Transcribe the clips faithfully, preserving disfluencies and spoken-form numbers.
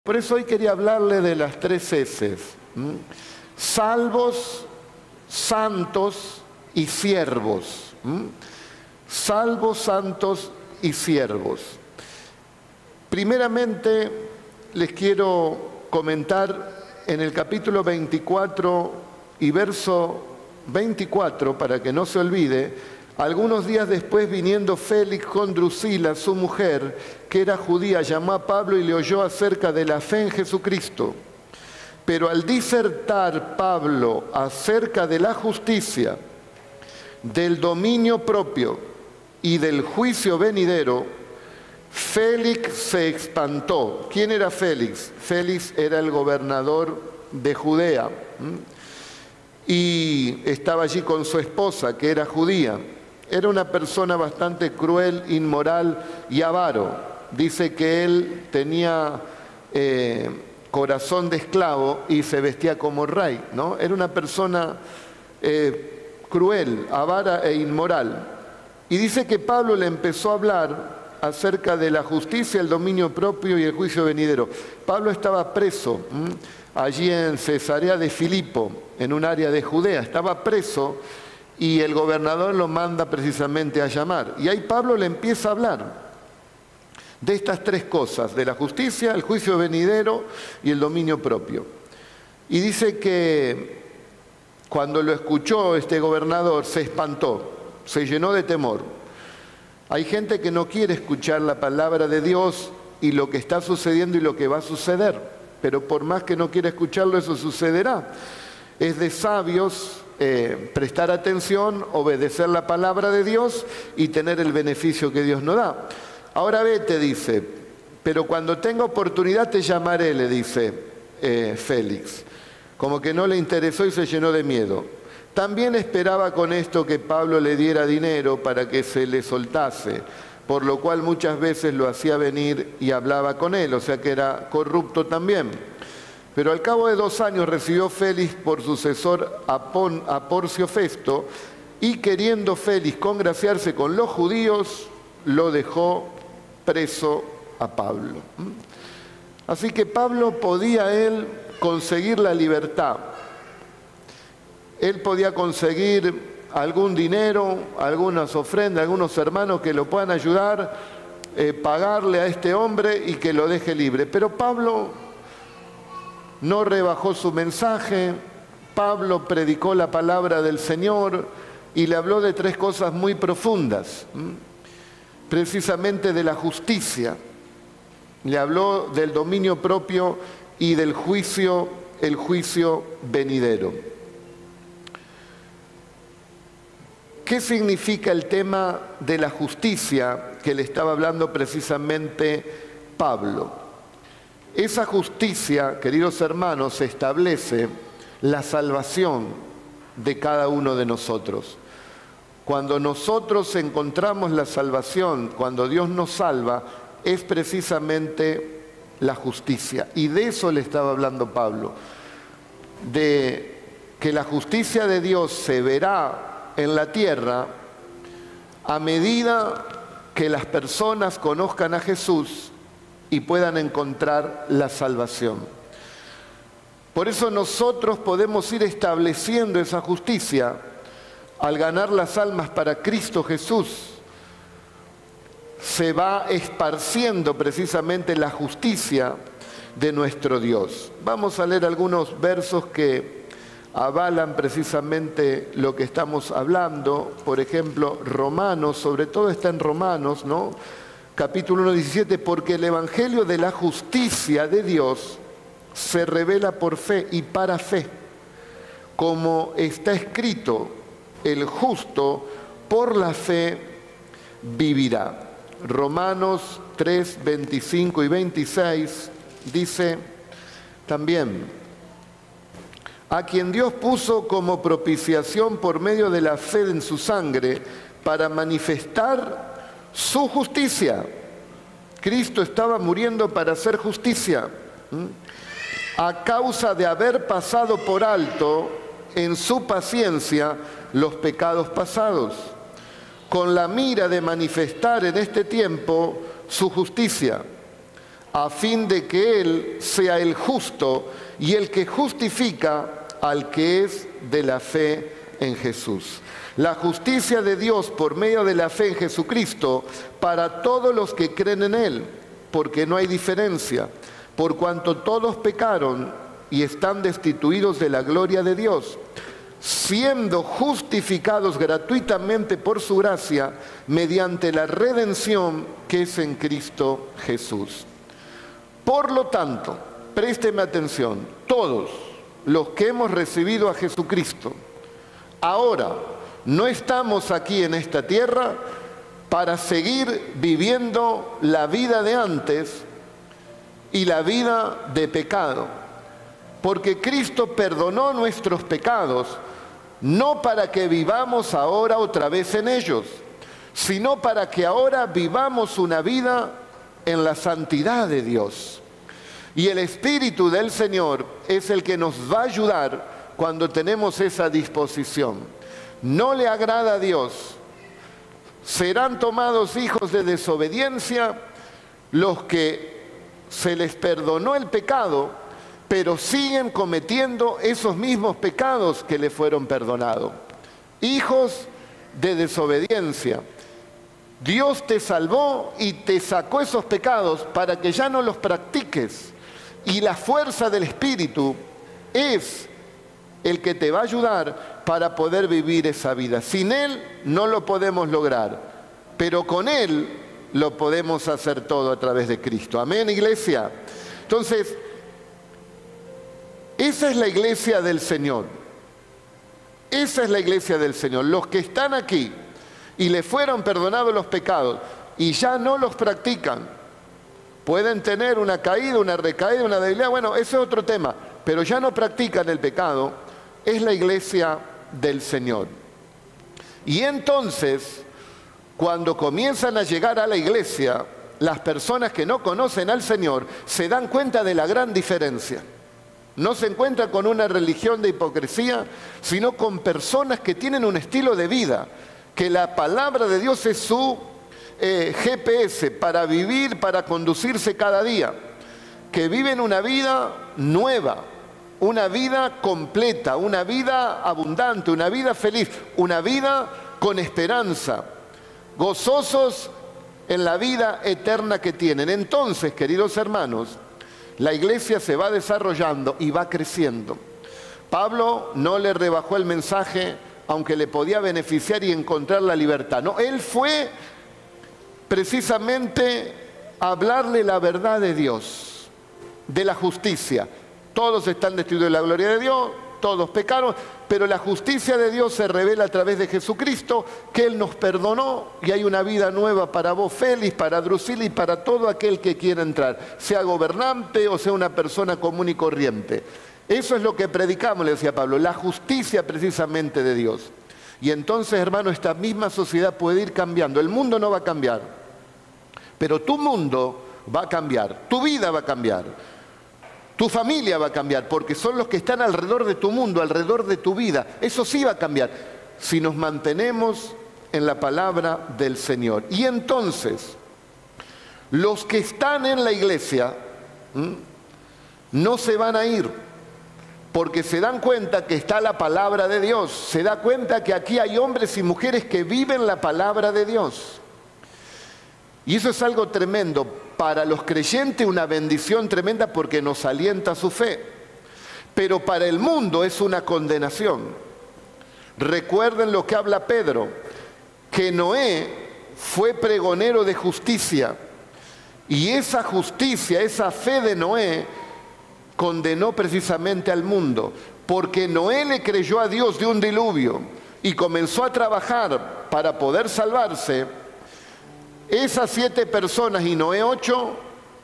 Por eso hoy quería hablarle de las tres eses. ¿m? Salvos, santos y siervos. ¿m? Salvos, santos y siervos. Primeramente les quiero comentar en el capítulo veinticuatro y verso veinticuatro, para que no se olvide. Algunos días después, viniendo Félix con Drusila, su mujer, que era judía, llamó a Pablo y le oyó acerca de la fe en Jesucristo. Pero al disertar Pablo acerca de la justicia, del dominio propio y del juicio venidero, Félix se espantó. ¿Quién era Félix? Félix era el gobernador de Judea. Y estaba allí con su esposa, que era judía. Era una persona bastante cruel, inmoral y avaro. Dice que él tenía eh, corazón de esclavo y se vestía como rey, ¿no? Era una persona eh, cruel, avara e inmoral. Y dice que Pablo le empezó a hablar acerca de la justicia, el dominio propio y el juicio venidero. Pablo estaba preso ¿m? allí en Cesarea de Filipo, en un área de Judea. Estaba preso y el gobernador lo manda precisamente a llamar. Y ahí Pablo le empieza a hablar de estas tres cosas, de la justicia, el juicio venidero y el dominio propio. Y dice que cuando lo escuchó este gobernador se espantó, se llenó de temor. Hay gente que no quiere escuchar la palabra de Dios y lo que está sucediendo y lo que va a suceder, pero por más que no quiera escucharlo, eso sucederá. Es de sabios eh, prestar atención, obedecer la palabra de Dios y tener el beneficio que Dios nos da. Ahora vete, dice, pero cuando tenga oportunidad te llamaré, le dice eh, Félix. Como que no le interesó y se llenó de miedo. También esperaba con esto que Pablo le diera dinero para que se le soltase, por lo cual muchas veces lo hacía venir y hablaba con él, o sea que era corrupto también. Pero al cabo de dos años recibió Félix por sucesor a, Pon, a Porcio Festo, y queriendo Félix congraciarse con los judíos, lo dejó preso a Pablo. Así que Pablo podía él conseguir la libertad. Él podía conseguir algún dinero, algunas ofrendas, algunos hermanos que lo puedan ayudar, eh, pagarle a este hombre y que lo deje libre. Pero Pablo no rebajó su mensaje. Pablo predicó la palabra del Señor y le habló de tres cosas muy profundas, ¿m? precisamente de la justicia. Le habló del dominio propio y del juicio, el juicio venidero. ¿Qué significa el tema de la justicia que le estaba hablando precisamente Pablo? Esa justicia, queridos hermanos, establece la salvación de cada uno de nosotros. Cuando nosotros encontramos la salvación, cuando Dios nos salva, es precisamente la justicia. Y de eso le estaba hablando Pablo, de que la justicia de Dios se verá en la tierra a medida que las personas conozcan a Jesús y puedan encontrar la salvación. Por eso nosotros podemos ir estableciendo esa justicia al ganar las almas para Cristo Jesús. Se va esparciendo precisamente la justicia de nuestro Dios. Vamos a leer algunos versos que avalan precisamente lo que estamos hablando. Por ejemplo, Romanos, sobre todo está en Romanos, ¿no? Capítulo uno, diecisiete, porque el evangelio de la justicia de Dios se revela por fe y para fe, como está escrito, el justo por la fe vivirá. Romanos tres, veinticinco y veintiséis dice también: a quien Dios puso como propiciación por medio de la fe en su sangre para manifestar su justicia. Cristo estaba muriendo para hacer justicia, ¿m? a causa de haber pasado por alto en su paciencia los pecados pasados, con la mira de manifestar en este tiempo su justicia, a fin de que Él sea el justo y el que justifica al que es de la fe en Jesús. La justicia de Dios por medio de la fe en Jesucristo para todos los que creen en Él, porque no hay diferencia, por cuanto todos pecaron y están destituidos de la gloria de Dios, siendo justificados gratuitamente por su gracia mediante la redención que es en Cristo Jesús. Por lo tanto, présteme atención, todos los que hemos recibido a Jesucristo, ahora no estamos aquí en esta tierra para seguir viviendo la vida de antes y la vida de pecado, porque Cristo perdonó nuestros pecados, no para que vivamos ahora otra vez en ellos, sino para que ahora vivamos una vida en la santidad de Dios. Y el Espíritu del Señor es el que nos va a ayudar cuando tenemos esa disposición. No le agrada a Dios. Serán tomados hijos de desobediencia los que se les perdonó el pecado, pero siguen cometiendo esos mismos pecados que le fueron perdonados. Hijos de desobediencia. Dios te salvó y te sacó esos pecados para que ya no los practiques. Y la fuerza del Espíritu es el que te va a ayudar para poder vivir esa vida. Sin Él no lo podemos lograr, pero con Él lo podemos hacer todo a través de Cristo. Amén, iglesia. Entonces, esa es la iglesia del Señor. Esa es la iglesia del Señor. Los que están aquí y le fueron perdonados los pecados y ya no los practican, pueden tener una caída, una recaída, una debilidad, bueno, ese es otro tema, pero ya no practican el pecado, es la iglesia del Señor. Y entonces, cuando comienzan a llegar a la iglesia, las personas que no conocen al Señor se dan cuenta de la gran diferencia. No se encuentra con una religión de hipocresía, sino con personas que tienen un estilo de vida, que la palabra de Dios es su eh, G P S para vivir, para conducirse cada día, que viven una vida nueva, una vida completa, una vida abundante, una vida feliz, una vida con esperanza, gozosos en la vida eterna que tienen. Entonces, queridos hermanos, la iglesia se va desarrollando y va creciendo. Pablo no le rebajó el mensaje, aunque le podía beneficiar y encontrar la libertad. No, él fue precisamente a hablarle la verdad de Dios, de la justicia. Todos están destituidos de la gloria de Dios, todos pecaron, pero la justicia de Dios se revela a través de Jesucristo, que Él nos perdonó y hay una vida nueva para vos, Félix, para Drusila y para todo aquel que quiera entrar, sea gobernante o sea una persona común y corriente. Eso es lo que predicamos, le decía Pablo, la justicia precisamente de Dios. Y entonces, hermano, esta misma sociedad puede ir cambiando. El mundo no va a cambiar, pero tu mundo va a cambiar, tu vida va a cambiar. Tu familia va a cambiar, porque son los que están alrededor de tu mundo, alrededor de tu vida. Eso sí va a cambiar, si nos mantenemos en la palabra del Señor. Y entonces, los que están en la iglesia ¿m? no se van a ir, porque se dan cuenta que está la palabra de Dios. Se da cuenta que aquí hay hombres y mujeres que viven la palabra de Dios. Y eso es algo tremendo. Para los creyentes una bendición tremenda porque nos alienta su fe. Pero para el mundo es una condenación. Recuerden lo que habla Pedro, que Noé fue pregonero de justicia. Y esa justicia, esa fe de Noé, condenó precisamente al mundo. Porque Noé le creyó a Dios de un diluvio y comenzó a trabajar para poder salvarse. Esas siete personas y Noé ocho,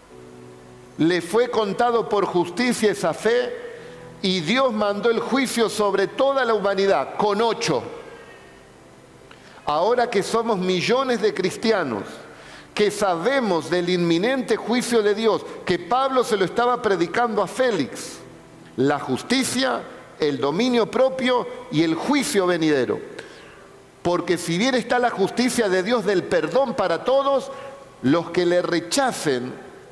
le fue contado por justicia esa fe y Dios mandó el juicio sobre toda la humanidad con ocho. Ahora que somos millones de cristianos, que sabemos del inminente juicio de Dios, que Pablo se lo estaba predicando a Félix, la justicia, el dominio propio y el juicio venidero. Porque si bien está la justicia de Dios del perdón para todos, los que le rechacen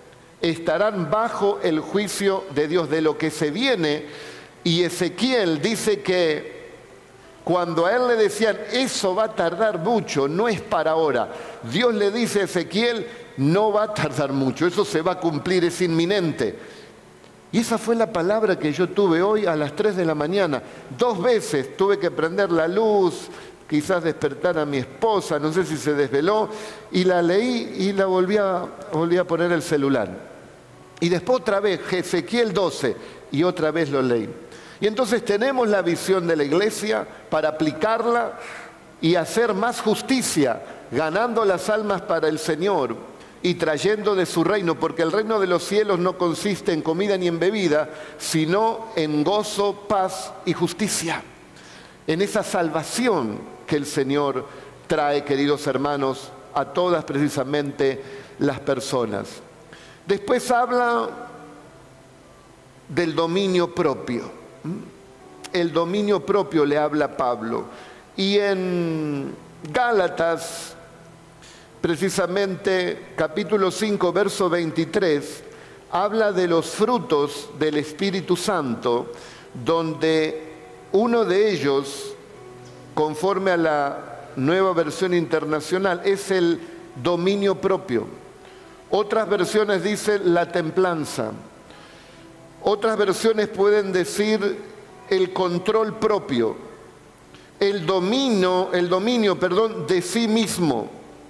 estarán bajo el juicio de Dios, de lo que se viene. Y Ezequiel dice que cuando a él le decían, eso va a tardar mucho, no es para ahora, Dios le dice a Ezequiel, no va a tardar mucho, eso se va a cumplir, es inminente. Y esa fue la palabra que yo tuve hoy a las tres de la mañana. Dos veces tuve que prender la luz, quizás despertar a mi esposa, no sé si se desveló, y la leí y la volví a, volví a poner el celular. Y después otra vez, Ezequiel doce, y otra vez lo leí. Y entonces tenemos la visión de la iglesia para aplicarla y hacer más justicia, ganando las almas para el Señor y trayendo de su reino, porque el reino de los cielos no consiste en comida ni en bebida, sino en gozo, paz y justicia. En esa salvación que el Señor trae, queridos hermanos, a todas precisamente las personas. Después habla del dominio propio. El dominio propio le habla Pablo. Y en Gálatas, precisamente capítulo cinco, verso veintitrés, habla de los frutos del Espíritu Santo, donde uno de ellos, conforme a la Nueva Versión Internacional, es el dominio propio. Otras versiones dicen la templanza. Otras versiones pueden decir el control propio, el dominio, el dominio, perdón, de sí mismo.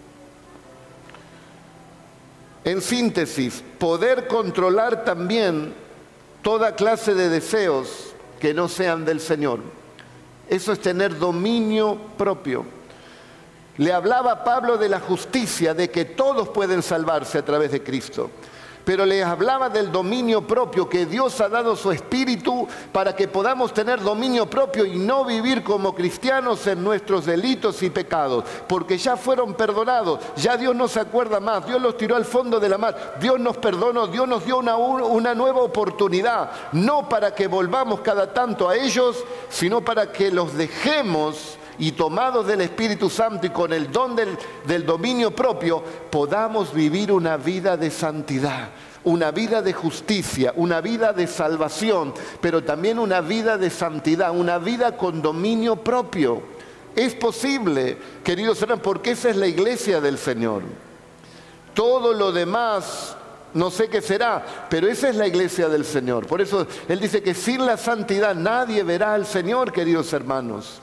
En síntesis, poder controlar también toda clase de deseos que no sean del Señor. Eso es tener dominio propio. Le hablaba Pablo de la justicia, de que todos pueden salvarse a través de Cristo. Pero les hablaba del dominio propio, que Dios ha dado su espíritu para que podamos tener dominio propio y no vivir como cristianos en nuestros delitos y pecados, porque ya fueron perdonados, ya Dios no se acuerda más, Dios los tiró al fondo de la mar, Dios nos perdonó, Dios nos dio una, una nueva oportunidad, no para que volvamos cada tanto a ellos, sino para que los dejemos y tomados del Espíritu Santo y con el don del, del dominio propio, podamos vivir una vida de santidad, una vida de justicia, una vida de salvación, pero también una vida de santidad, una vida con dominio propio. Es posible, queridos hermanos, porque esa es la iglesia del Señor. Todo lo demás, no sé qué será, pero esa es la iglesia del Señor. Por eso Él dice que sin la santidad nadie verá al Señor, queridos hermanos.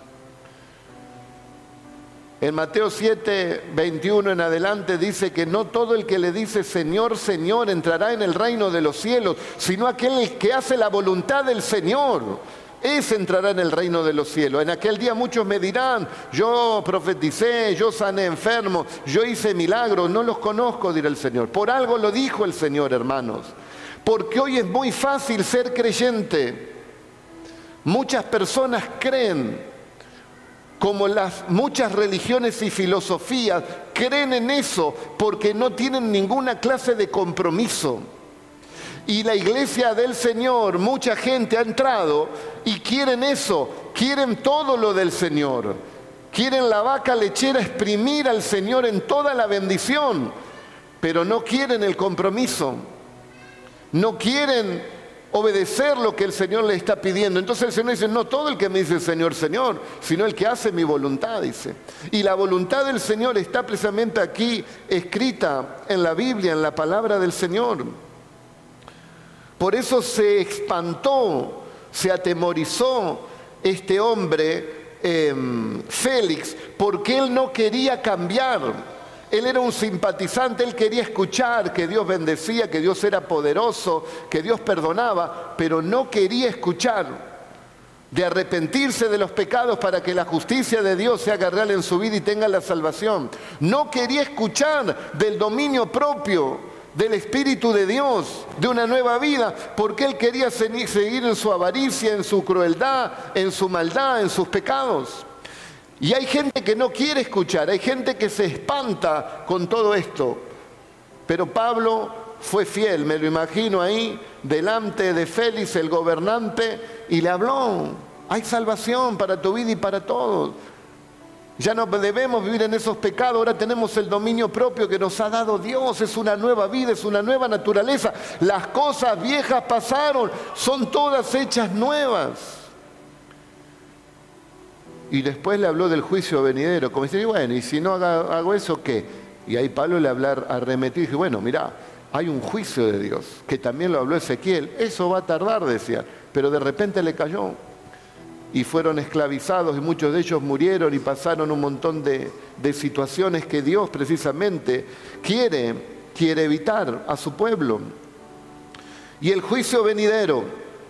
En Mateo siete, veintiuno en adelante dice que no todo el que le dice Señor, Señor entrará en el reino de los cielos, sino aquel que hace la voluntad del Señor. Ese entrará en el reino de los cielos. En aquel día muchos me dirán, yo profeticé, yo sané enfermos, yo hice milagros, no los conozco, dirá el Señor. Por algo lo dijo el Señor, hermanos. Porque hoy es muy fácil ser creyente. Muchas personas creen, como las muchas religiones y filosofías, creen en eso porque no tienen ninguna clase de compromiso. Y la iglesia del Señor, mucha gente ha entrado y quieren eso, quieren todo lo del Señor. Quieren la vaca lechera exprimir al Señor en toda la bendición, pero no quieren el compromiso. No quieren obedecer lo que el Señor le está pidiendo. Entonces el Señor dice, no todo el que me dice Señor, Señor, sino el que hace mi voluntad, dice. Y la voluntad del Señor está precisamente aquí escrita en la Biblia, en la palabra del Señor. Por eso se espantó, se atemorizó este hombre, eh, Félix, porque él no quería cambiar. Él era un simpatizante, él quería escuchar que Dios bendecía, que Dios era poderoso, que Dios perdonaba, pero no quería escuchar de arrepentirse de los pecados para que la justicia de Dios se haga real en su vida y tenga la salvación. No quería escuchar del dominio propio, del Espíritu de Dios, de una nueva vida, porque él quería seguir en su avaricia, en su crueldad, en su maldad, en sus pecados. Y hay gente que no quiere escuchar, hay gente que se espanta con todo esto. Pero Pablo fue fiel, me lo imagino ahí, delante de Félix, el gobernante, y le habló, hay salvación para tu vida y para todos. Ya no debemos vivir en esos pecados, ahora tenemos el dominio propio que nos ha dado Dios, es una nueva vida, es una nueva naturaleza. Las cosas viejas pasaron, son todas hechas nuevas. Y después le habló del juicio venidero, como decir, bueno, y si no haga, hago eso, ¿qué? Y ahí Pablo le habló, arremetí y dije, bueno, mirá, hay un juicio de Dios, que también lo habló Ezequiel, eso va a tardar, decía, pero de repente le cayó. Y fueron esclavizados y muchos de ellos murieron y pasaron un montón de, de situaciones que Dios precisamente quiere, quiere evitar a su pueblo. Y el juicio venidero,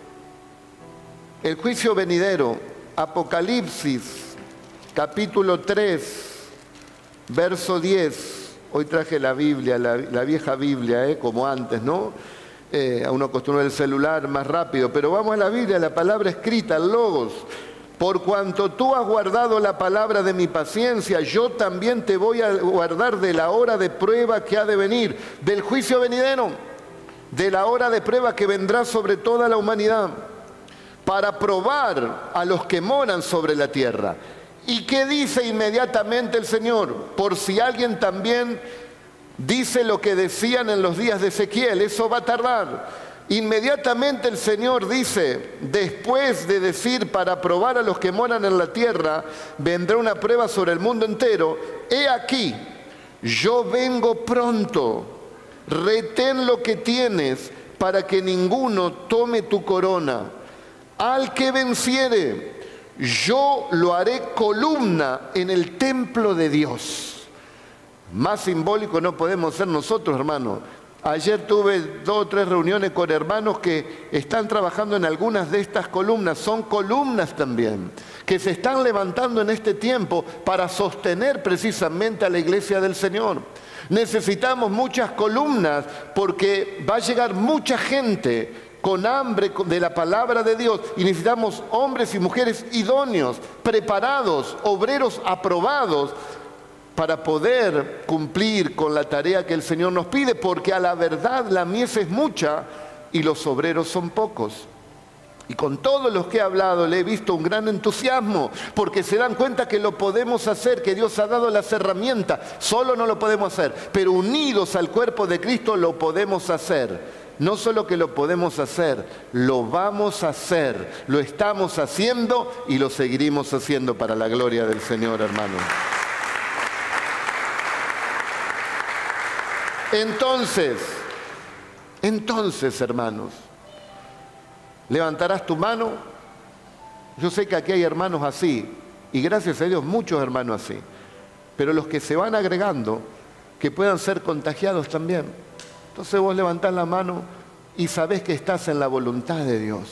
el juicio venidero, Apocalipsis, capítulo tres, verso diez. Hoy traje la Biblia, la, la vieja Biblia, ¿eh? Como antes, ¿no? Eh, a uno acostumbra el celular más rápido, pero vamos a la Biblia, la palabra escrita, el Logos. Por cuanto tú has guardado la palabra de mi paciencia, yo también te voy a guardar de la hora de prueba que ha de venir, del juicio venidero, de la hora de prueba que vendrá sobre toda la humanidad, para probar a los que moran sobre la tierra. ¿Y qué dice inmediatamente el Señor? Por si alguien también dice lo que decían en los días de Ezequiel, eso va a tardar. Inmediatamente el Señor dice, después de decir para probar a los que moran en la tierra, vendrá una prueba sobre el mundo entero. He aquí, yo vengo pronto, retén lo que tienes para que ninguno tome tu corona. Al que venciere, yo lo haré columna en el templo de Dios. Más simbólico no podemos ser nosotros, hermanos. Ayer tuve dos o tres reuniones con hermanos que están trabajando en algunas de estas columnas. Son columnas también, que se están levantando en este tiempo para sostener precisamente a la iglesia del Señor. Necesitamos muchas columnas porque va a llegar mucha gente con hambre de la palabra de Dios, y necesitamos hombres y mujeres idóneos, preparados, obreros aprobados, para poder cumplir con la tarea que el Señor nos pide, porque a la verdad la mies es mucha y los obreros son pocos. Y con todos los que he hablado le he visto un gran entusiasmo, porque se dan cuenta que lo podemos hacer, que Dios ha dado las herramientas. Solo no lo podemos hacer, pero unidos al cuerpo de Cristo lo podemos hacer. No solo que lo podemos hacer, lo vamos a hacer, lo estamos haciendo y lo seguiremos haciendo para la gloria del Señor, hermano. Entonces, entonces, hermanos, levantarás tu mano. Yo sé que aquí hay hermanos así, y gracias a Dios muchos hermanos así, pero los que se van agregando, que puedan ser contagiados también. Entonces vos levantás la mano y sabés que estás en la voluntad de Dios.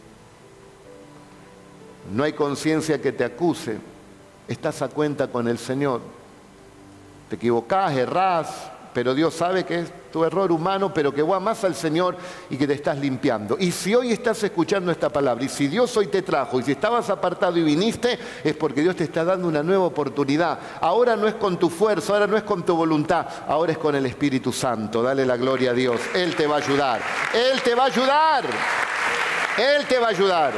No hay conciencia que te acuse, estás a cuenta con el Señor. Te equivocás, errás, pero Dios sabe que es tu error humano, pero que va más al Señor y que te estás limpiando. Y si hoy estás escuchando esta palabra, y si Dios hoy te trajo, y si estabas apartado y viniste, es porque Dios te está dando una nueva oportunidad. Ahora no es con tu fuerza, ahora no es con tu voluntad, ahora es con el Espíritu Santo. Dale la gloria a Dios. Él te va a ayudar. Él te va a ayudar. Él te va a ayudar.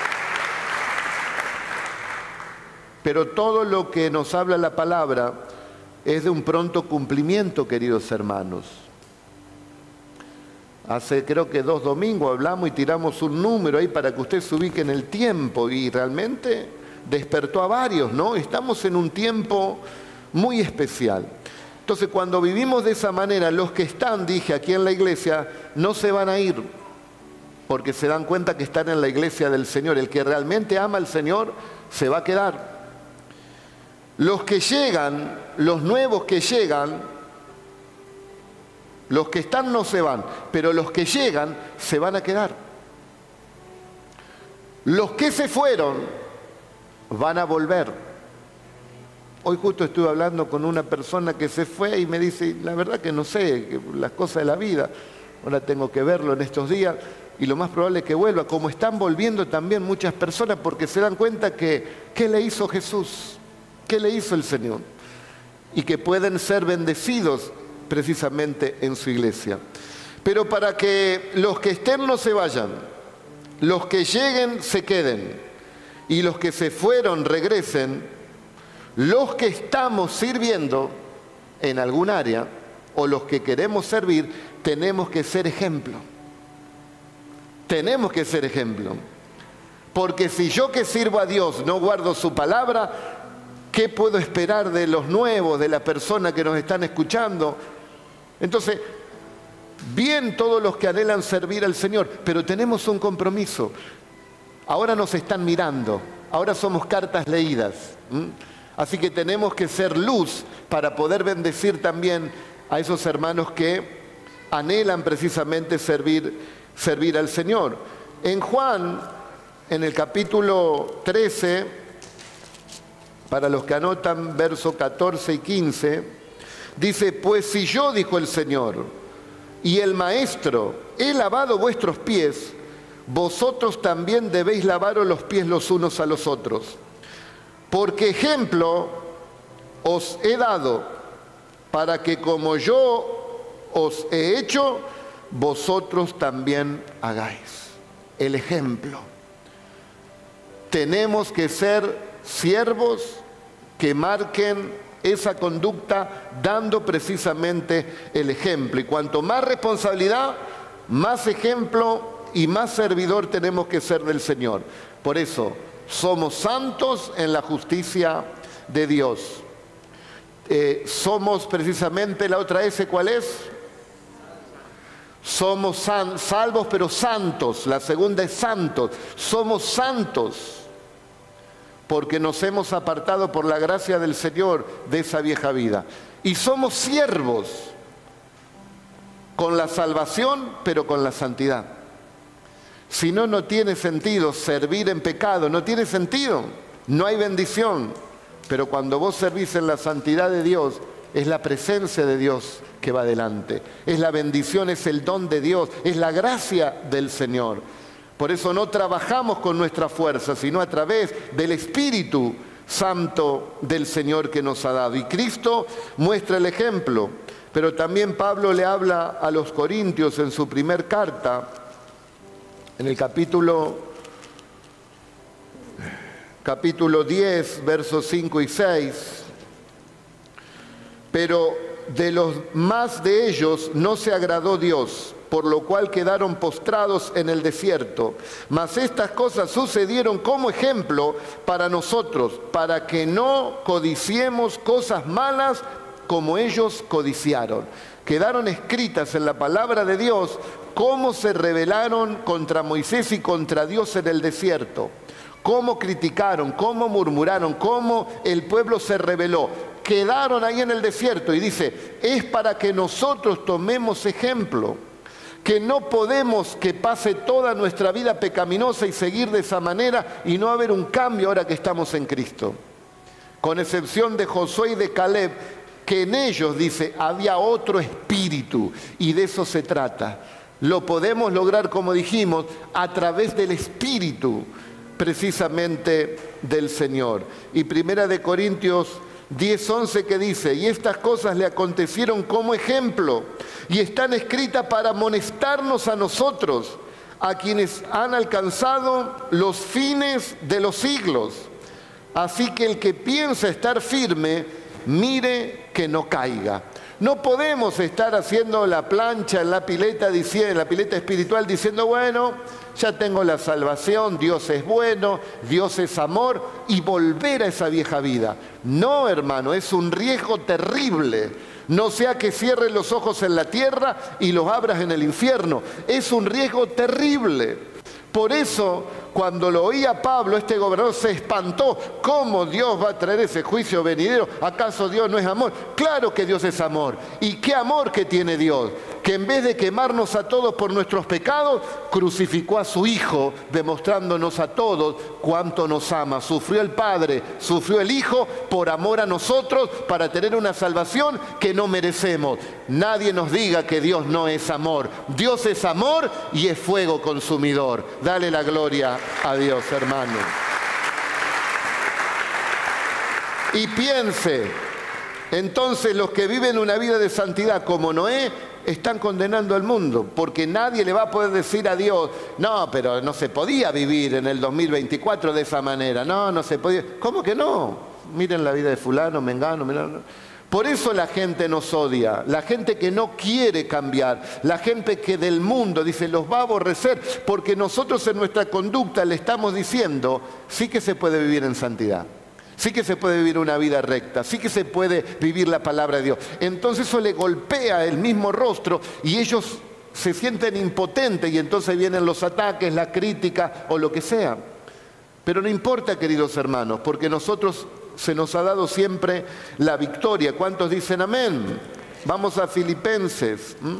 Pero todo lo que nos habla la palabra es de un pronto cumplimiento, queridos hermanos. Hace creo que dos domingos hablamos y tiramos un número ahí para que usted se ubique en el tiempo, y realmente despertó a varios, ¿no? Estamos en un tiempo muy especial. Entonces, cuando vivimos de esa manera, los que están, dije, aquí en la iglesia, no se van a ir, porque se dan cuenta que están en la iglesia del Señor. El que realmente ama al Señor se va a quedar. Los que llegan, los nuevos que llegan, los que están no se van, pero los que llegan se van a quedar. Los que se fueron van a volver. Hoy justo estuve hablando con una persona que se fue y me dice, la verdad que no sé, las cosas de la vida, ahora tengo que verlo en estos días, y lo más probable es que vuelva, como están volviendo también muchas personas, porque se dan cuenta que, ¿qué le hizo Jesús? ¿Qué le hizo el Señor? Y que pueden ser bendecidos precisamente en su iglesia. Pero para que los que estén no se vayan, los que lleguen se queden, y los que se fueron regresen, Los que estamos sirviendo en algún área o los que queremos servir, tenemos que ser ejemplo. Tenemos que ser ejemplo. Porque si yo que sirvo a Dios no guardo su palabra, ¿qué puedo esperar de los nuevos, de las personas que nos están escuchando? Entonces, bien todos los que anhelan servir al Señor, pero tenemos un compromiso. Ahora nos están mirando, ahora somos cartas leídas. ¿Mm? Así que tenemos que ser luz para poder bendecir también a esos hermanos que anhelan precisamente servir, servir al Señor. En Juan, en el capítulo trece, para los que anotan versos catorce y quince, dice, pues si yo, dijo el Señor, y el Maestro, he lavado vuestros pies, vosotros también debéis lavaros los pies los unos a los otros. Porque ejemplo os he dado para que como yo os he hecho, vosotros también hagáis. El ejemplo. Tenemos que ser siervos que marquen esa conducta dando precisamente el ejemplo. Y cuanto más responsabilidad, más ejemplo y más servidor tenemos que ser del Señor. Por eso, somos santos en la justicia de Dios. Eh, somos precisamente, la otra S, ¿cuál es? Somos san, salvos pero santos. La segunda es santos. Somos santos porque nos hemos apartado por la gracia del Señor de esa vieja vida. Y somos siervos con la salvación pero con la santidad. Si no, no tiene sentido servir en pecado, no tiene sentido, no hay bendición. Pero cuando vos servís en la santidad de Dios, es la presencia de Dios que va adelante. Es la bendición, es el don de Dios, es la gracia del Señor. Por eso no trabajamos con nuestra fuerza, sino a través del Espíritu Santo del Señor que nos ha dado. Y Cristo muestra el ejemplo. Pero también Pablo le habla a los Corintios en su primer carta, en el capítulo, capítulo diez, versos cinco y seis. Pero de los más de ellos no se agradó Dios, por lo cual quedaron postrados en el desierto. Mas estas cosas sucedieron como ejemplo para nosotros, para que no codiciemos cosas malas como ellos codiciaron. Quedaron escritas en la palabra de Dios cómo se rebelaron contra Moisés y contra Dios en el desierto, cómo criticaron, cómo murmuraron, cómo el pueblo se rebeló. Quedaron ahí en el desierto y dice, es para que nosotros tomemos ejemplo, que no podemos que pase toda nuestra vida pecaminosa y seguir de esa manera y no haber un cambio ahora que estamos en Cristo. Con excepción de Josué y de Caleb, que en ellos, dice, había otro espíritu y de eso se trata. Lo podemos lograr, como dijimos, a través del espíritu precisamente del Señor. Y Primera de Corintios diez, once que dice, y estas cosas le acontecieron como ejemplo y están escritas para amonestarnos a nosotros, a quienes han alcanzado los fines de los siglos. Así que el que piensa estar firme, mire que no caiga. No podemos estar haciendo la plancha en la pileta, en la pileta espiritual diciendo, bueno, ya tengo la salvación, Dios es bueno, Dios es amor, y volver a esa vieja vida. No, hermano, es un riesgo terrible. No sea que cierres los ojos en la tierra y los abras en el infierno. Es un riesgo terrible. Por eso, cuando lo oía Pablo, este gobernador se espantó. ¿Cómo Dios va a traer ese juicio venidero? ¿Acaso Dios no es amor? Claro que Dios es amor. ¿Y qué amor que tiene Dios? Que en vez de quemarnos a todos por nuestros pecados, crucificó a su Hijo, demostrándonos a todos cuánto nos ama. Sufrió el Padre, sufrió el Hijo por amor a nosotros, para tener una salvación que no merecemos. Nadie nos diga que Dios no es amor. Dios es amor y es fuego consumidor. Dale la gloria a Dios, hermano. Y piense, entonces los que viven una vida de santidad como Noé, están condenando al mundo, porque nadie le va a poder decir a Dios, no, pero no se podía vivir en el dos mil veinticuatro de esa manera, no, no se podía. ¿Cómo que no? miren la vida de fulano, mengano, mengano. Por eso la gente nos odia, la gente que no quiere cambiar, la gente que del mundo dice los va a aborrecer, porque nosotros en nuestra conducta le estamos diciendo, sí que se puede vivir en santidad, sí que se puede vivir una vida recta, sí que se puede vivir la palabra de Dios. Entonces eso le golpea el mismo rostro y ellos se sienten impotentes y entonces vienen los ataques, la crítica o lo que sea. Pero no importa, queridos hermanos, porque nosotros se nos ha dado siempre la victoria. ¿Cuántos dicen amén? Vamos a Filipenses. ¿Mm?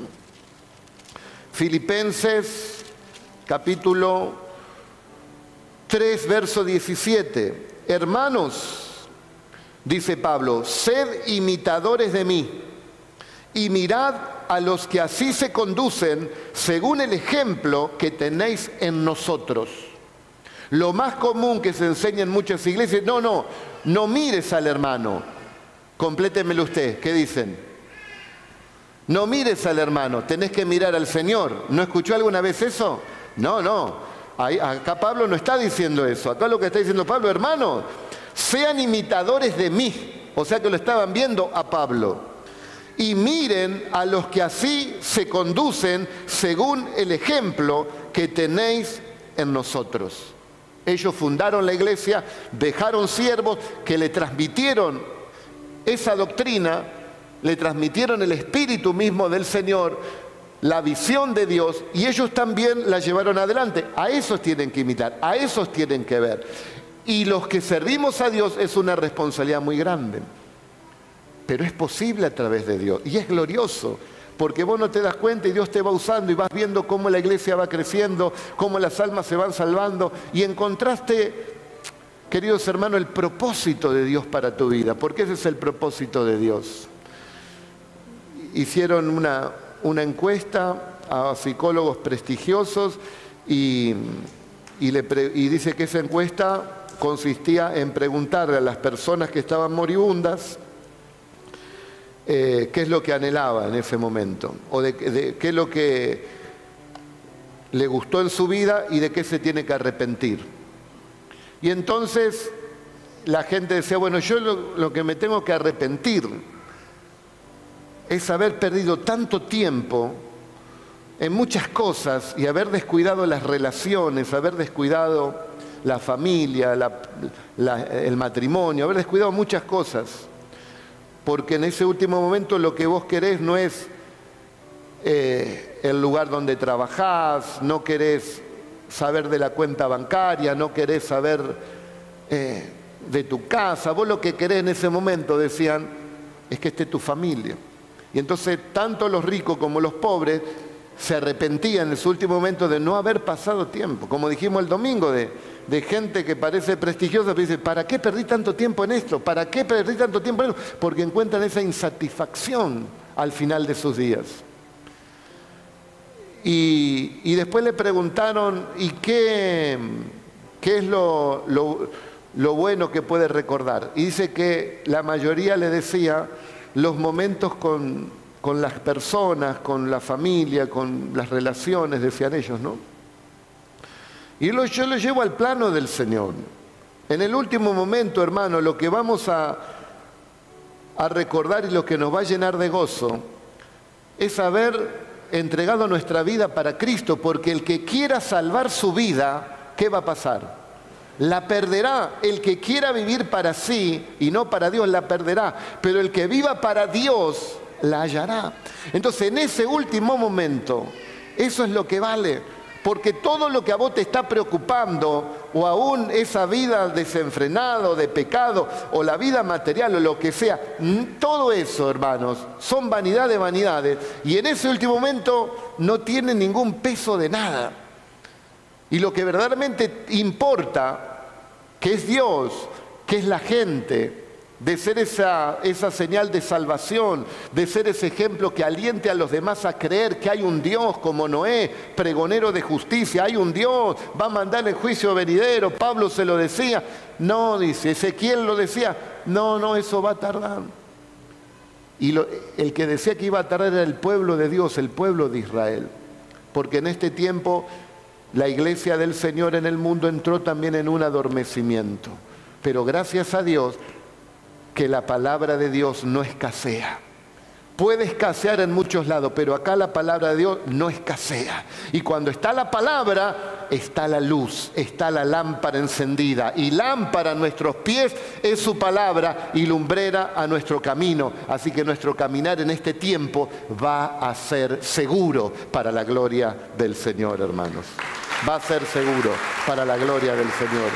Filipenses capítulo tres, verso diecisiete. Hermanos, dice Pablo, sed imitadores de mí y mirad a los que así se conducen según el ejemplo que tenéis en nosotros. Lo más común que se enseña en muchas iglesias, no, no, no mires al hermano. Complétemelo usted, ¿qué dicen? No mires al hermano, tenés que mirar al Señor. ¿No escuchó alguna vez eso? No, no. Ahí, acá Pablo no está diciendo eso. Acá lo que está diciendo Pablo, hermano, sean imitadores de mí. O sea que lo estaban viendo a Pablo. Y miren a los que así se conducen según el ejemplo que tenéis en nosotros. Ellos fundaron la iglesia, dejaron siervos que le transmitieron esa doctrina, le transmitieron el espíritu mismo del Señor, la visión de Dios, y ellos también la llevaron adelante. A esos tienen que imitar, a esos tienen que ver. Y los que servimos a Dios es una responsabilidad muy grande. Pero es posible a través de Dios, y es glorioso. Porque vos no te das cuenta y Dios te va usando y vas viendo cómo la iglesia va creciendo, cómo las almas se van salvando y encontraste, queridos hermanos, el propósito de Dios para tu vida, porque ese es el propósito de Dios. Hicieron una, una encuesta a psicólogos prestigiosos y, y, le pre, y dice que esa encuesta consistía en preguntarle a las personas que estaban moribundas Eh, qué es lo que anhelaba en ese momento, o de, de qué es lo que le gustó en su vida y de qué se tiene que arrepentir. Y entonces la gente decía, bueno, yo lo, lo que me tengo que arrepentir es haber perdido tanto tiempo en muchas cosas y haber descuidado las relaciones, haber descuidado la familia, la, la, el matrimonio, haber descuidado muchas cosas. Porque en ese último momento lo que vos querés no es eh, el lugar donde trabajás, no querés saber de la cuenta bancaria, no querés saber eh, de tu casa. Vos lo que querés en ese momento, decían, es que esté tu familia. Y entonces tanto los ricos como los pobres se arrepentían en su último momento de no haber pasado tiempo. Como dijimos el domingo, de, de gente que parece prestigiosa, pero dice, ¿para qué perdí tanto tiempo en esto? ¿Para qué perdí tanto tiempo en esto? Porque encuentran esa insatisfacción al final de sus días. Y, y después le preguntaron, ¿y qué, qué es lo, lo, lo bueno que puede recordar? Y dice que la mayoría le decía los momentos con, con las personas, con la familia, con las relaciones, decían ellos, ¿no? Y lo, yo lo llevo al plano del Señor. En el último momento, hermano, lo que vamos a, a recordar y lo que nos va a llenar de gozo es haber entregado nuestra vida para Cristo, porque el que quiera salvar su vida, ¿qué va a pasar? La perderá. El que quiera vivir para sí y no para Dios, la perderá. Pero el que viva para Dios, la hallará. Entonces, en ese último momento, eso es lo que vale. Porque todo lo que a vos te está preocupando, o aún esa vida desenfrenada de pecado, o la vida material, o lo que sea, todo eso, hermanos, son vanidad de vanidades. Y en ese último momento no tiene ningún peso de nada. Y lo que verdaderamente importa, que es Dios, que es la gente, de ser esa, esa señal de salvación, de ser ese ejemplo que aliente a los demás a creer que hay un Dios como Noé, pregonero de justicia, hay un Dios, va a mandar el juicio venidero. Pablo se lo decía, no, dice, Ezequiel lo decía, no, no, eso va a tardar. Y lo, el que decía que iba a tardar era el pueblo de Dios, el pueblo de Israel, porque en este tiempo la iglesia del Señor en el mundo entró también en un adormecimiento, pero gracias a Dios que la palabra de Dios no escasea. Puede escasear en muchos lados, pero acá la palabra de Dios no escasea. Y cuando está la palabra, está la luz, está la lámpara encendida. Y lámpara a nuestros pies es su palabra y lumbrera a nuestro camino. Así que nuestro caminar en este tiempo va a ser seguro para la gloria del Señor, hermanos. Va a ser seguro para la gloria del Señor.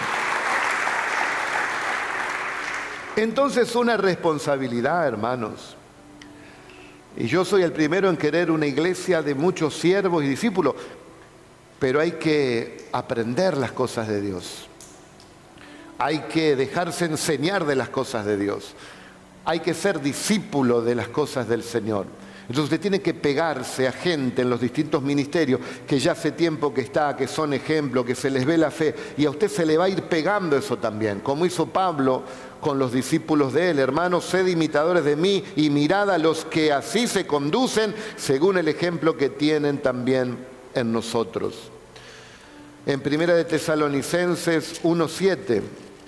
Entonces, una responsabilidad, hermanos. Y yo soy el primero en querer una iglesia de muchos siervos y discípulos, pero hay que aprender las cosas de Dios. Hay que dejarse enseñar de las cosas de Dios. Hay que ser discípulo de las cosas del Señor. Entonces usted tiene que pegarse a gente en los distintos ministerios que ya hace tiempo que está, que son ejemplo, que se les ve la fe, y a usted se le va a ir pegando eso también, como hizo Pablo con los discípulos de él. Hermanos, sed imitadores de mí y mirad a los que así se conducen según el ejemplo que tienen también en nosotros. En Primera de Tesalonicenses uno siete,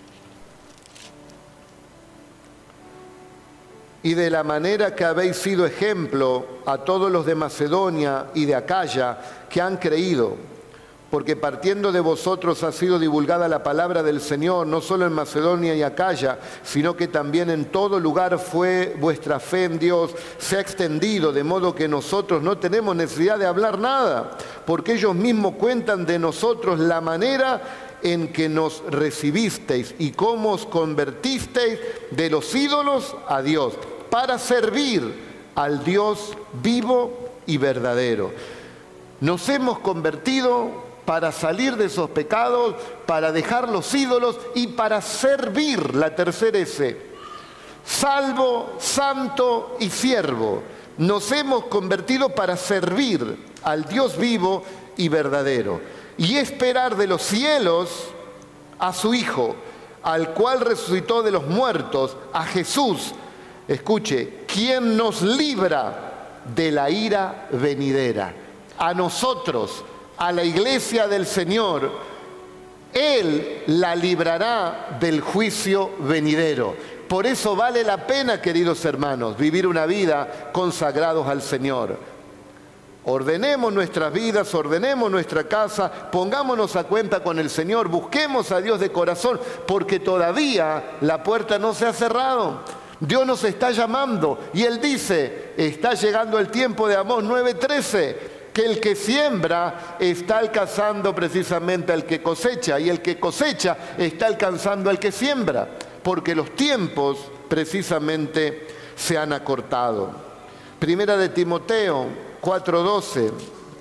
y de la manera que habéis sido ejemplo a todos los de Macedonia y de Acaya que han creído, porque partiendo de vosotros ha sido divulgada la palabra del Señor, no solo en Macedonia y Acaya, sino que también en todo lugar fue vuestra fe en Dios, se ha extendido, de modo que nosotros no tenemos necesidad de hablar nada, porque ellos mismos cuentan de nosotros la manera en que nos recibisteis y cómo os convertisteis de los ídolos a Dios, para servir al Dios vivo y verdadero. Nos hemos convertido para salir de esos pecados, para dejar los ídolos y para servir, la tercera S, salvo, santo y siervo. Nos hemos convertido para servir al Dios vivo y verdadero y esperar de los cielos a su Hijo, al cual resucitó de los muertos, a Jesús, escuche, quien nos libra de la ira venidera. A nosotros, a la iglesia del Señor, Él la librará del juicio venidero. Por eso vale la pena, queridos hermanos, vivir una vida consagrados al Señor. Ordenemos nuestras vidas, ordenemos nuestra casa, pongámonos a cuenta con el Señor, busquemos a Dios de corazón, porque todavía la puerta no se ha cerrado. Dios nos está llamando y Él dice, está llegando el tiempo de Amós nueve trece, que el que siembra está alcanzando precisamente al que cosecha, y el que cosecha está alcanzando al que siembra, porque los tiempos precisamente se han acortado. Primera de Timoteo cuatro doce,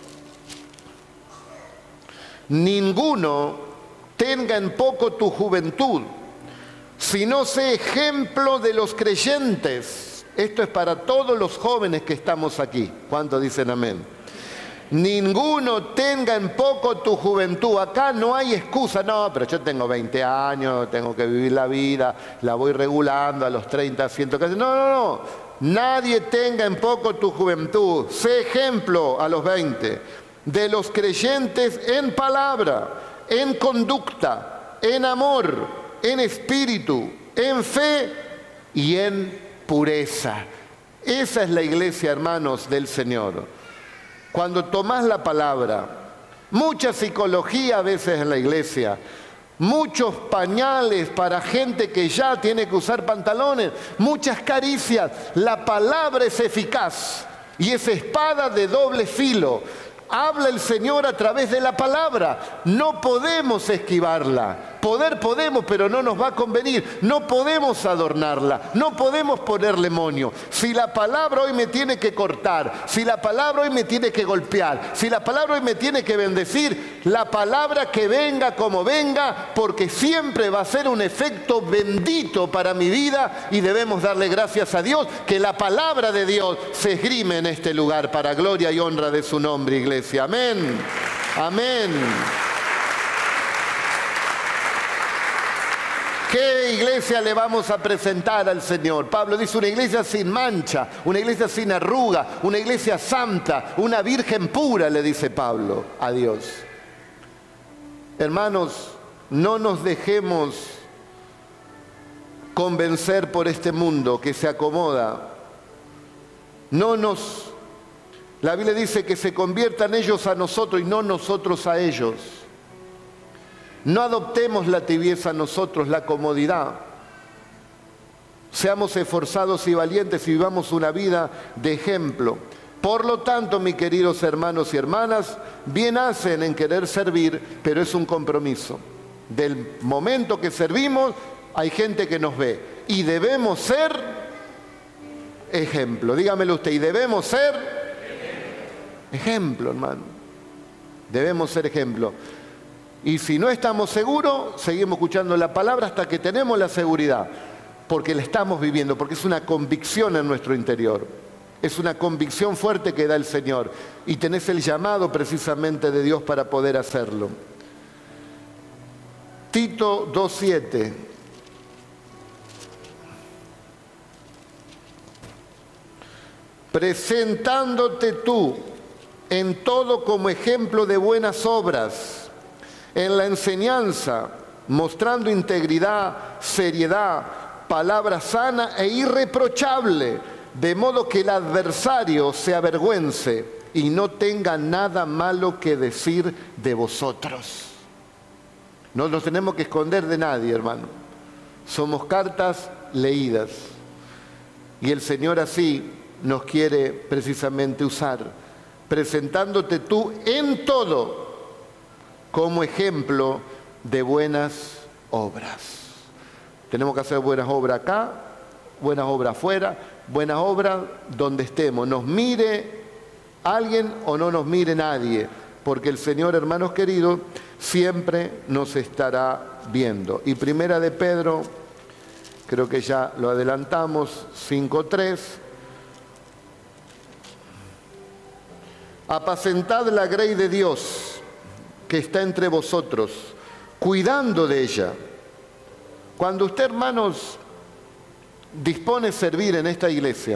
ninguno tenga en poco tu juventud, sino sé ejemplo de los creyentes. Esto es para todos los jóvenes que estamos aquí. ¿Cuántos dicen amén? Ninguno tenga en poco tu juventud. Acá no hay excusa. No, pero yo tengo veinte años, tengo que vivir la vida, la voy regulando a los treinta, ciento casi. No, no, no. Nadie tenga en poco tu juventud. Sé ejemplo a los veinte de los creyentes en palabra, en conducta, en amor, en espíritu, en fe y en pureza. Esa es la iglesia, hermanos, del Señor. Cuando tomás la palabra, mucha psicología a veces en la iglesia, muchos pañales para gente que ya tiene que usar pantalones, muchas caricias. La palabra es eficaz y es espada de doble filo. Habla el Señor a través de la palabra. No podemos esquivarla. Poder podemos, pero no nos va a convenir. No podemos adornarla. No podemos ponerle moño. Si la palabra hoy me tiene que cortar, si la palabra hoy me tiene que golpear, si la palabra hoy me tiene que bendecir, la palabra que venga como venga, porque siempre va a ser un efecto bendito para mi vida, y debemos darle gracias a Dios que la palabra de Dios se esgrime en este lugar para gloria y honra de su nombre, iglesia. Amén, amén. ¿Qué iglesia le vamos a presentar al Señor? Pablo dice una iglesia sin mancha, una iglesia sin arruga, una iglesia santa, una virgen pura, le dice Pablo a Dios. Hermanos, no nos dejemos convencer por este mundo que se acomoda. No nos... La Biblia dice que se conviertan ellos a nosotros y no nosotros a ellos. No adoptemos la tibieza nosotros, la comodidad. Seamos esforzados y valientes y vivamos una vida de ejemplo. Por lo tanto, mis queridos hermanos y hermanas, bien hacen en querer servir, pero es un compromiso. Del momento que servimos, hay gente que nos ve. Y debemos ser ejemplo. Dígamelo usted, y debemos ser ejemplo, hermano. Debemos ser ejemplo. Y si no estamos seguros, seguimos escuchando la palabra hasta que tenemos la seguridad. Porque la estamos viviendo, porque es una convicción en nuestro interior. Es una convicción fuerte que da el Señor. Y tenés el llamado precisamente de Dios para poder hacerlo. Tito dos siete. Presentándote tú en todo como ejemplo de buenas obras, en la enseñanza, mostrando integridad, seriedad, palabra sana e irreprochable, de modo que el adversario se avergüence y no tenga nada malo que decir de vosotros. No nos tenemos que esconder de nadie, hermano. Somos cartas leídas. Y el Señor así nos quiere precisamente usar, presentándote tú en todo como ejemplo de buenas obras. Tenemos que hacer buenas obras acá, buenas obras afuera, buenas obras donde estemos. Nos mire alguien o no nos mire nadie, porque el Señor, hermanos queridos, siempre nos estará viendo. Y primera de Pedro, creo que ya lo adelantamos, cinco tres. Apacentad la grey de Dios que está entre vosotros, cuidando de ella. Cuando usted, hermanos, dispone a servir en esta iglesia,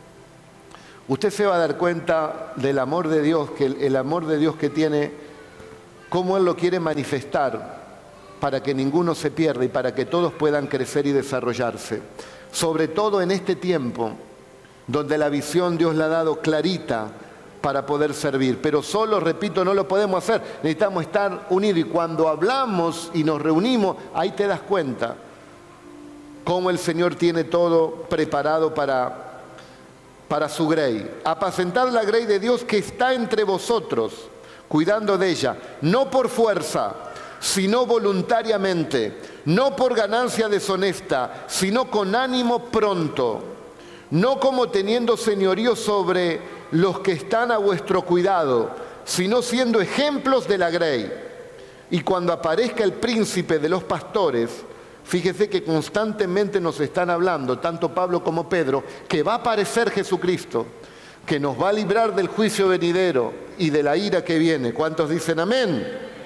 usted se va a dar cuenta del amor de Dios, que el, el amor de Dios que tiene, cómo Él lo quiere manifestar para que ninguno se pierda y para que todos puedan crecer y desarrollarse. Sobre todo en este tiempo, donde la visión Dios la ha dado clarita para poder servir. Pero solo, repito, no lo podemos hacer. Necesitamos estar unidos. Y cuando hablamos y nos reunimos, ahí te das cuenta cómo el Señor tiene todo preparado para, para su grey. Apacentad la grey de Dios que está entre vosotros, cuidando de ella, no por fuerza, sino voluntariamente, no por ganancia deshonesta, sino con ánimo pronto, no como teniendo señorío sobre los que están a vuestro cuidado, sino siendo ejemplos de la grey. Y cuando aparezca el príncipe de los pastores, fíjese que constantemente nos están hablando, tanto Pablo como Pedro, que va a aparecer Jesucristo, que nos va a librar del juicio venidero y de la ira que viene. ¿Cuántos dicen amén?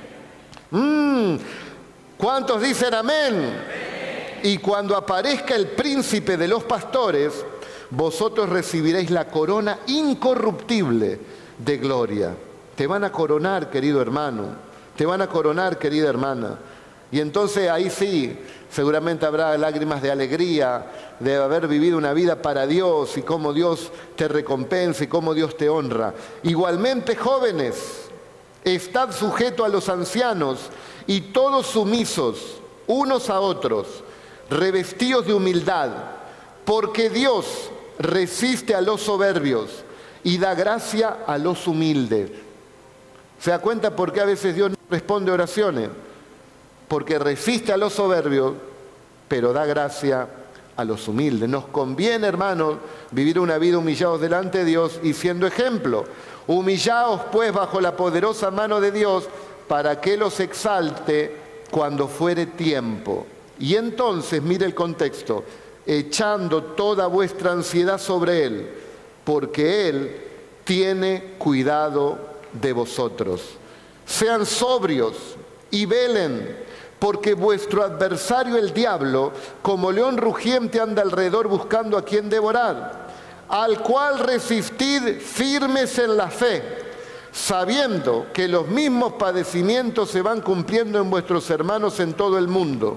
Mm, ¿Cuántos dicen amén? Y cuando aparezca el príncipe de los pastores, vosotros recibiréis la corona incorruptible de gloria. Te van a coronar, querido hermano, te van a coronar, querida hermana. Y entonces ahí sí, seguramente habrá lágrimas de alegría de haber vivido una vida para Dios y cómo Dios te recompensa y cómo Dios te honra. Igualmente, jóvenes, estad sujetos a los ancianos y todos sumisos unos a otros, revestidos de humildad, porque Dios resiste a los soberbios y da gracia a los humildes. ¿Se da cuenta por qué a veces Dios no responde oraciones? Porque resiste a los soberbios, pero da gracia a los humildes. Nos conviene, hermanos, vivir una vida humillados delante de Dios y siendo ejemplo. Humillaos, pues, bajo la poderosa mano de Dios, para que los exalte cuando fuere tiempo. Y entonces, mire el contexto, echando toda vuestra ansiedad sobre Él, porque Él tiene cuidado de vosotros. Sean sobrios y velen, porque vuestro adversario el diablo, como león rugiente, anda alrededor buscando a quien devorar, al cual resistid firmes en la fe, sabiendo que los mismos padecimientos se van cumpliendo en vuestros hermanos en todo el mundo.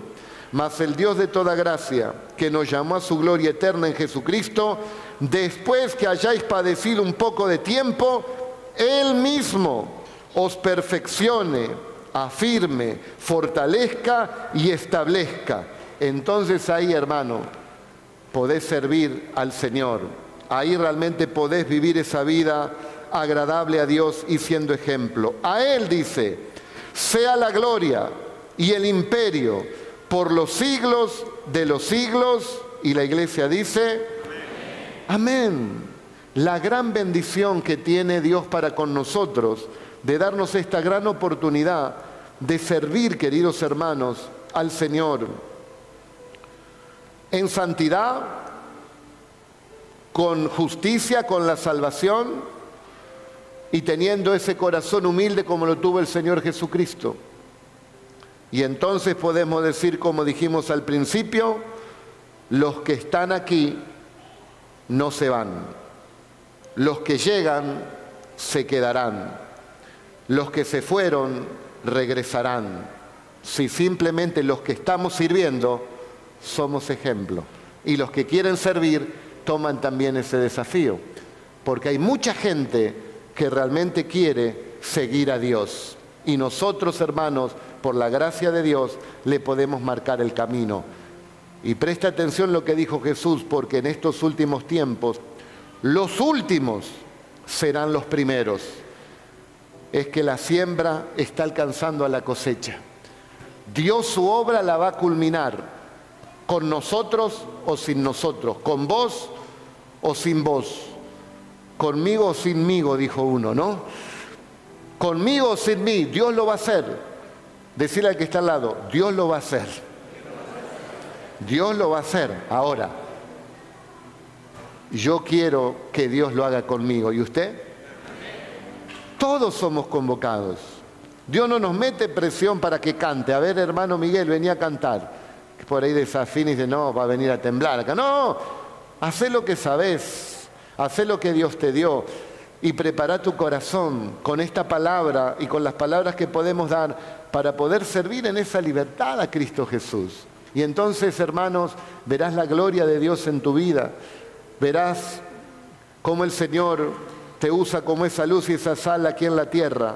Mas el Dios de toda gracia, que nos llamó a su gloria eterna en Jesucristo, después que hayáis padecido un poco de tiempo, Él mismo os perfeccione, afirme, fortalezca y establezca. Entonces ahí, hermano, podés servir al Señor. Ahí realmente podés vivir esa vida agradable a Dios y siendo ejemplo. A Él, dice, sea la gloria y el imperio por los siglos de los siglos. Y la iglesia dice, amén. Amén. La gran bendición que tiene Dios para con nosotros, de darnos esta gran oportunidad de servir, queridos hermanos, al Señor en santidad, con justicia, con la salvación y teniendo ese corazón humilde como lo tuvo el Señor Jesucristo. Y entonces podemos decir, como dijimos al principio, los que están aquí no se van. Los que llegan se quedarán. Los que se fueron regresarán. Si simplemente los que estamos sirviendo somos ejemplo. Y los que quieren servir toman también ese desafío. Porque hay mucha gente que realmente quiere seguir a Dios. Y nosotros, hermanos, por la gracia de Dios, le podemos marcar el camino. Y presta atención lo que dijo Jesús, porque en estos últimos tiempos, los últimos serán los primeros. Es que la siembra está alcanzando a la cosecha. Dios su obra la va a culminar, con nosotros o sin nosotros, con vos o sin vos, conmigo o sinmigo, dijo uno, ¿no? Conmigo o sin mí, Dios lo va a hacer. Decirle al que está al lado, Dios lo va a hacer. Dios lo va a hacer. Ahora, yo quiero que Dios lo haga conmigo. ¿Y usted? Todos somos convocados. Dios no nos mete presión para que cante. A ver, hermano Miguel, venía a cantar. Por ahí desafina y dice, no, va a venir a temblar acá. No, hacé lo que sabés. Hacé lo que Dios te dio. Y prepara tu corazón con esta palabra y con las palabras que podemos dar para poder servir en esa libertad a Cristo Jesús. Y entonces, hermanos, verás la gloria de Dios en tu vida. Verás cómo el Señor te usa como esa luz y esa sal aquí en la tierra.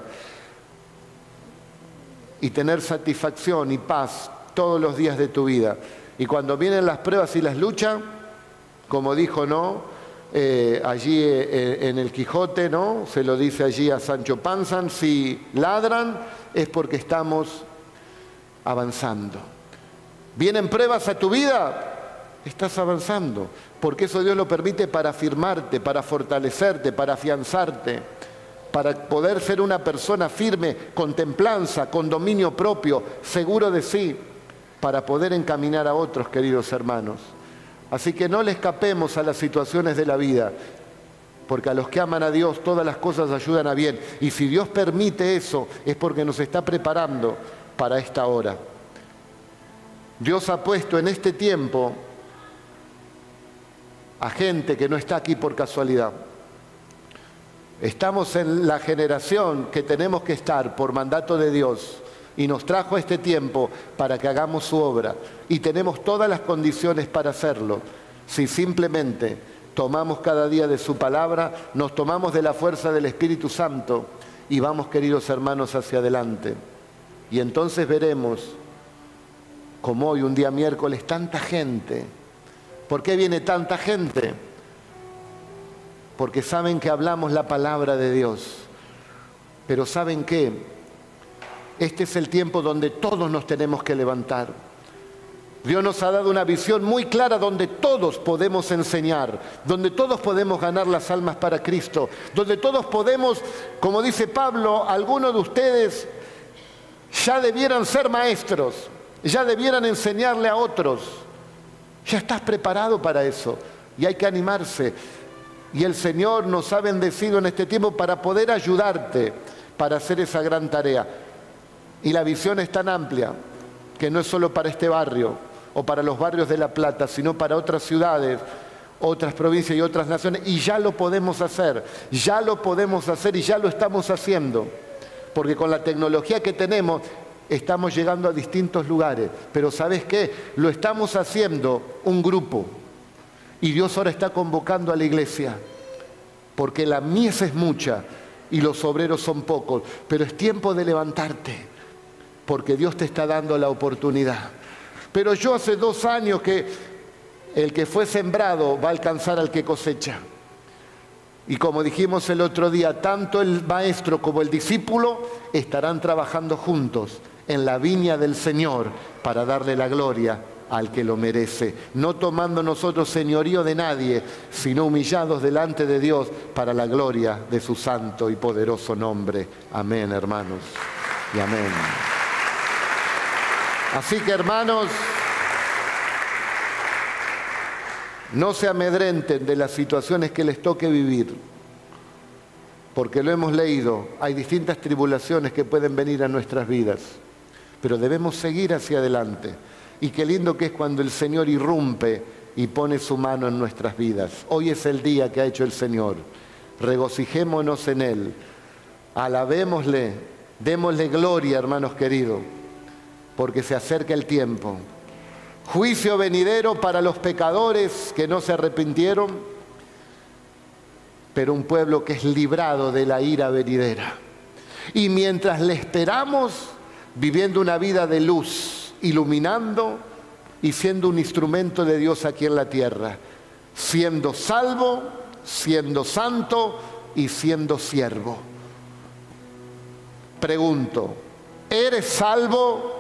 Y tener satisfacción y paz todos los días de tu vida. Y cuando vienen las pruebas y las luchas, como dijo, ¿no? Eh, allí eh, en el Quijote, ¿no? Se lo dice allí a Sancho Panza, si ladran es porque estamos avanzando. ¿Vienen pruebas a tu vida? Estás avanzando, porque eso Dios lo permite para afirmarte, para fortalecerte, para afianzarte, para poder ser una persona firme, con templanza, con dominio propio, seguro de sí, para poder encaminar a otros, queridos hermanos. Así que no le escapemos a las situaciones de la vida, porque a los que aman a Dios todas las cosas ayudan a bien. Y si Dios permite eso, es porque nos está preparando para esta hora. Dios ha puesto en este tiempo a gente que no está aquí por casualidad. Estamos en la generación que tenemos que estar por mandato de Dios. Y nos trajo este tiempo para que hagamos su obra. Y tenemos todas las condiciones para hacerlo. Si simplemente tomamos cada día de su palabra, nos tomamos de la fuerza del Espíritu Santo y vamos, queridos hermanos, hacia adelante. Y entonces veremos, como hoy, un día miércoles, tanta gente. ¿Por qué viene tanta gente? Porque saben que hablamos la palabra de Dios. Pero ¿saben qué? Este es el tiempo donde todos nos tenemos que levantar. Dios nos ha dado una visión muy clara donde todos podemos enseñar, donde todos podemos ganar las almas para Cristo, donde todos podemos, como dice Pablo, algunos de ustedes ya debieran ser maestros, ya debieran enseñarle a otros. Ya estás preparado para eso y hay que animarse. Y el Señor nos ha bendecido en este tiempo para poder ayudarte para hacer esa gran tarea. Y la visión es tan amplia que no es solo para este barrio o para los barrios de La Plata, sino para otras ciudades, otras provincias y otras naciones. Y ya lo podemos hacer, ya lo podemos hacer y ya lo estamos haciendo. Porque con la tecnología que tenemos estamos llegando a distintos lugares, pero ¿sabes qué? Lo estamos haciendo un grupo y Dios ahora está convocando a la iglesia, porque la mies es mucha y los obreros son pocos, pero es tiempo de levantarte, porque Dios te está dando la oportunidad. Pero yo hace dos años que el que fue sembrado va a alcanzar al que cosecha. Y como dijimos el otro día, tanto el maestro como el discípulo estarán trabajando juntos en la viña del Señor para darle la gloria al que lo merece, no tomando nosotros señorío de nadie, sino humillados delante de Dios para la gloria de su santo y poderoso nombre. Amén, hermanos, y amén. Así que, hermanos, no se amedrenten de las situaciones que les toque vivir, porque lo hemos leído, hay distintas tribulaciones que pueden venir a nuestras vidas, pero debemos seguir hacia adelante. Y qué lindo que es cuando el Señor irrumpe y pone su mano en nuestras vidas. Hoy es el día que ha hecho el Señor, regocijémonos en Él, alabémosle, démosle gloria, hermanos queridos, porque se acerca el tiempo. Juicio venidero para los pecadores que no se arrepintieron, pero un pueblo que es librado de la ira venidera. Y mientras le esperamos, viviendo una vida de luz, iluminando y siendo un instrumento de Dios aquí en la tierra, siendo salvo, siendo santo y siendo siervo. Pregunto, ¿eres salvo?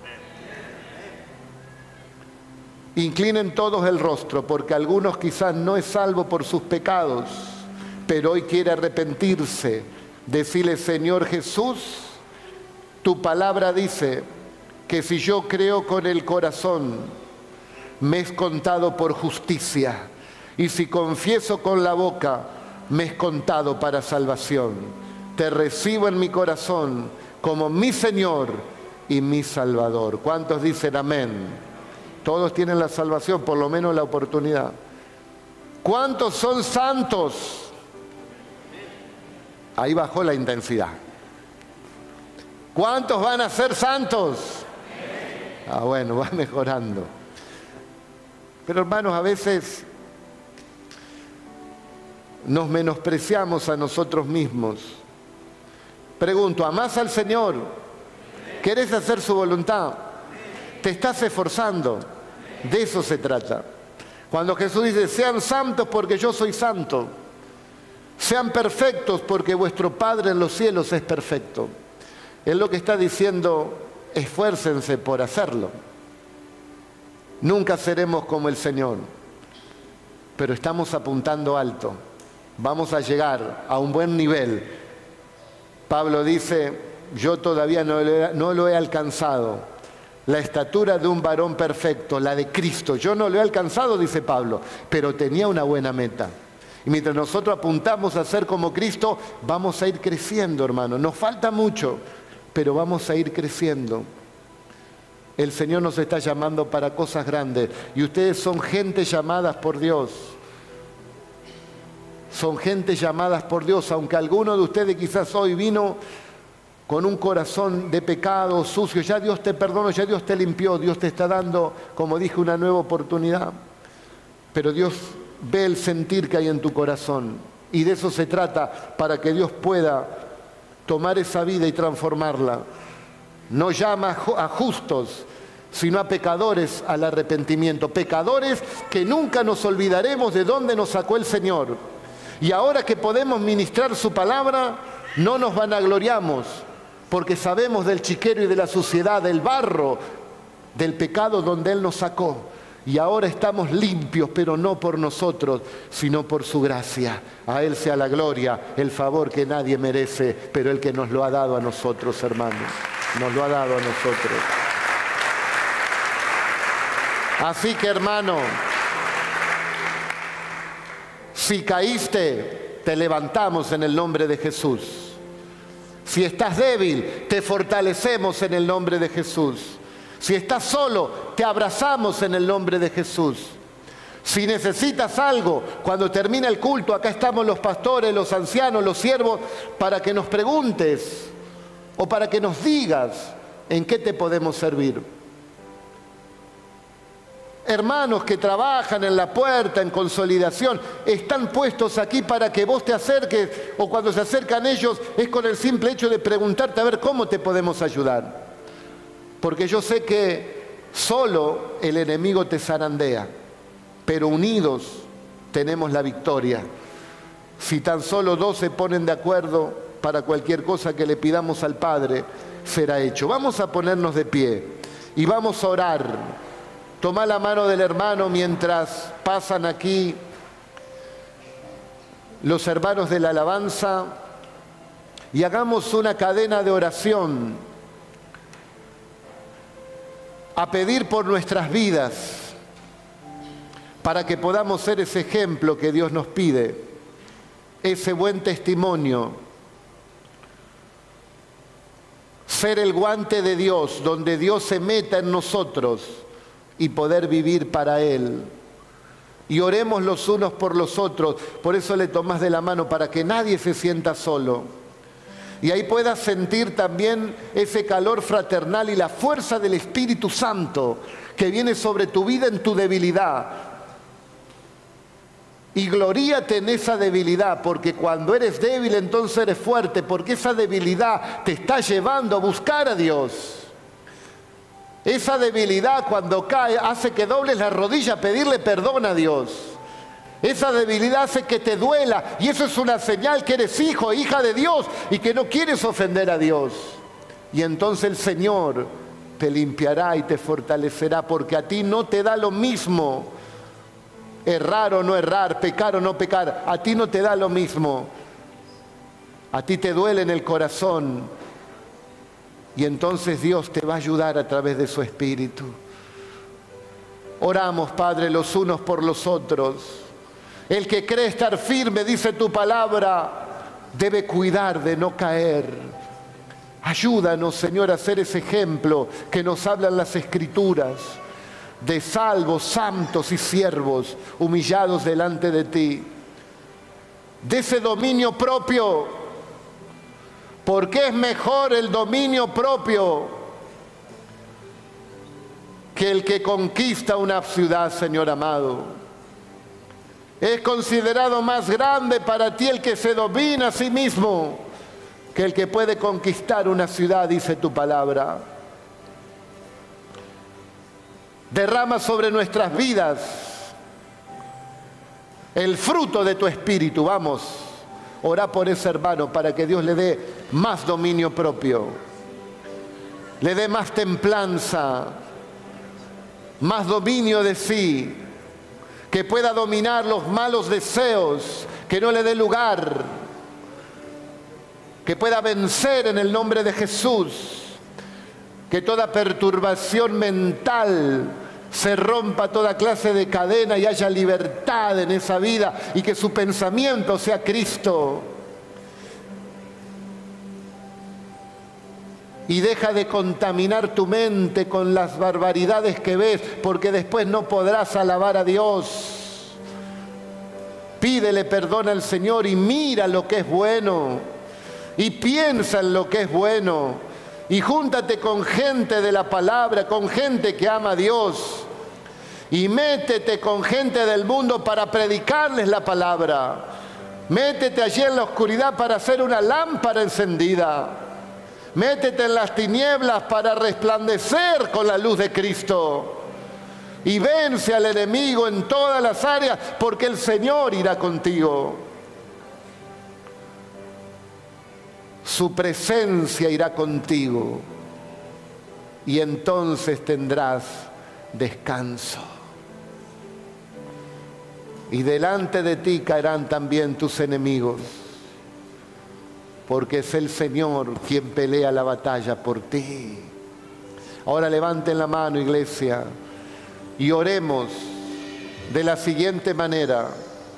Inclinen todos el rostro, porque algunos quizás no es salvo por sus pecados, pero hoy quiere arrepentirse. Decirle: Señor Jesús, tu palabra dice que si yo creo con el corazón, me es contado por justicia, y si confieso con la boca, me es contado para salvación. Te recibo en mi corazón como mi Señor y mi Salvador. ¿Cuántos dicen amén? Todos tienen la salvación, por lo menos la oportunidad. ¿Cuántos son santos? Ahí bajó la intensidad. ¿Cuántos van a ser santos? Ah, bueno, va mejorando. Pero hermanos, a veces nos menospreciamos a nosotros mismos. Pregunto, ¿amás al Señor? ¿Querés hacer su voluntad? ¿Te estás esforzando? De eso se trata. Cuando Jesús dice: sean santos porque yo soy santo, sean perfectos porque vuestro Padre en los cielos es perfecto, es lo que está diciendo: esfuércense por hacerlo. Nunca seremos como el Señor, pero estamos apuntando alto. Vamos a llegar a un buen nivel. Pablo dice: yo todavía no lo he, no lo he alcanzado. La estatura de un varón perfecto, la de Cristo. Yo no lo he alcanzado, dice Pablo, pero tenía una buena meta. Y mientras nosotros apuntamos a ser como Cristo, vamos a ir creciendo, hermano. Nos falta mucho, pero vamos a ir creciendo. El Señor nos está llamando para cosas grandes. Y ustedes son gente llamadas por Dios. Son gente llamadas por Dios, aunque alguno de ustedes quizás hoy vino con un corazón de pecado, sucio. Ya Dios te perdonó, ya Dios te limpió, Dios te está dando, como dije, una nueva oportunidad. Pero Dios ve el sentir que hay en tu corazón, y de eso se trata, para que Dios pueda tomar esa vida y transformarla. No llama a justos, sino a pecadores al arrepentimiento. Pecadores que nunca nos olvidaremos de dónde nos sacó el Señor. Y ahora que podemos ministrar su palabra, no nos vanagloriamos, porque sabemos del chiquero y de la suciedad, del barro, del pecado donde Él nos sacó. Y ahora estamos limpios, pero no por nosotros, sino por su gracia. A Él sea la gloria, el favor que nadie merece, pero el que nos lo ha dado a nosotros, hermanos. Nos lo ha dado a nosotros. Así que, hermano, si caíste, te levantamos en el nombre de Jesús. Si estás débil, te fortalecemos en el nombre de Jesús. Si estás solo, te abrazamos en el nombre de Jesús. Si necesitas algo, cuando termine el culto, acá estamos los pastores, los ancianos, los siervos, para que nos preguntes o para que nos digas ¿En qué te podemos servir? Hermanos que trabajan en la puerta, en consolidación, están puestos aquí para que vos te acerques, o cuando se acercan ellos es con el simple hecho de preguntarte a ver cómo te podemos ayudar. Porque yo sé que solo el enemigo te zarandea, pero unidos tenemos la victoria. Si tan solo dos se ponen de acuerdo para cualquier cosa que le pidamos al Padre, será hecho. Vamos a ponernos de pie y vamos a orar. Toma la mano del hermano mientras pasan aquí los hermanos de la alabanza y hagamos una cadena de oración a pedir por nuestras vidas para que podamos ser ese ejemplo que Dios nos pide, ese buen testimonio, ser el guante de Dios donde Dios se meta en nosotros y poder vivir para Él. Y oremos los unos por los otros. Por eso le tomás de la mano, para que nadie se sienta solo. Y ahí puedas sentir también ese calor fraternal y la fuerza del Espíritu Santo que viene sobre tu vida en tu debilidad. Y gloríate en esa debilidad, porque cuando eres débil entonces eres fuerte, porque esa debilidad te está llevando a buscar a Dios. Esa debilidad cuando cae hace que dobles la rodilla a pedirle perdón a Dios. Esa debilidad hace que te duela y eso es una señal que eres hijo, hija de Dios y que no quieres ofender a Dios. Y entonces el Señor te limpiará y te fortalecerá, porque a ti no te da lo mismo errar o no errar, pecar o no pecar. A ti no te da lo mismo. A ti te duele en el corazón. Y entonces Dios te va a ayudar a través de su Espíritu. Oramos, Padre, los unos por los otros. El que cree estar firme, dice tu palabra, debe cuidar de no caer. Ayúdanos, Señor, a ser ese ejemplo que nos hablan las Escrituras, de salvos, santos y siervos humillados delante de ti. De ese dominio propio, porque es mejor el dominio propio que el que conquista una ciudad, Señor amado. Es considerado más grande para ti el que se domina a sí mismo que el que puede conquistar una ciudad, dice tu palabra. Derrama sobre nuestras vidas el fruto de tu Espíritu. Vamos, orá por ese hermano para que Dios le dé más dominio propio, le dé más templanza, más dominio de sí, que pueda dominar los malos deseos, que no le dé lugar, que pueda vencer en el nombre de Jesús, que toda perturbación mental se rompa, toda clase de cadena y haya libertad en esa vida y que su pensamiento sea Cristo. Y deja de contaminar tu mente con las barbaridades que ves, porque después no podrás alabar a Dios. Pídele perdón al Señor y mira lo que es bueno. Y piensa en lo que es bueno. Y júntate con gente de la palabra, con gente que ama a Dios. Y métete con gente del mundo para predicarles la palabra. Métete allí en la oscuridad para hacer una lámpara encendida. Métete en las tinieblas para resplandecer con la luz de Cristo. Y vence al enemigo en todas las áreas, porque el Señor irá contigo. Su presencia irá contigo. Y entonces tendrás descanso. Y delante de ti caerán también tus enemigos, porque es el Señor quien pelea la batalla por ti. Ahora levanten la mano, iglesia, y oremos de la siguiente manera.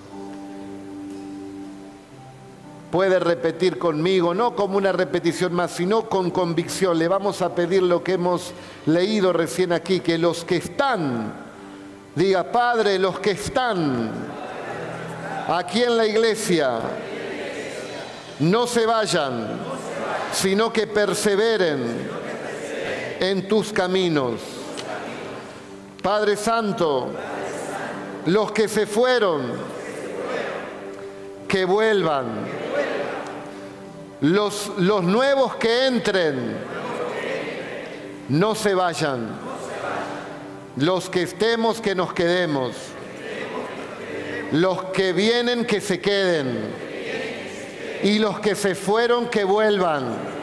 Puede repetir conmigo, no como una repetición más, sino con convicción. Le vamos a pedir lo que hemos leído recién aquí, que los que están, diga, Padre, los que están aquí en la iglesia, no se vayan, sino que perseveren en tus caminos. Padre Santo, los que se fueron, que vuelvan. Los, los nuevos que entren, no se vayan. Los que estemos, que nos quedemos. Los que vienen, que se queden. Y los que se fueron, que vuelvan.